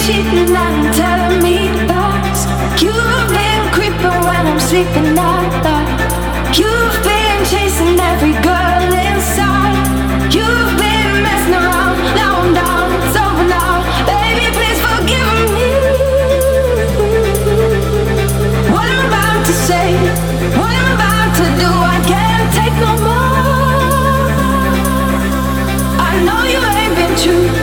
cheating and telling me lies. You've been creeping when I'm sleeping at night. You've been chasing every girl inside. You've been messing around. Now I'm down, it's over now. Baby, please forgive me. What I'm about to say, what I'm about to do, I can't take no more. I know you ain't been true.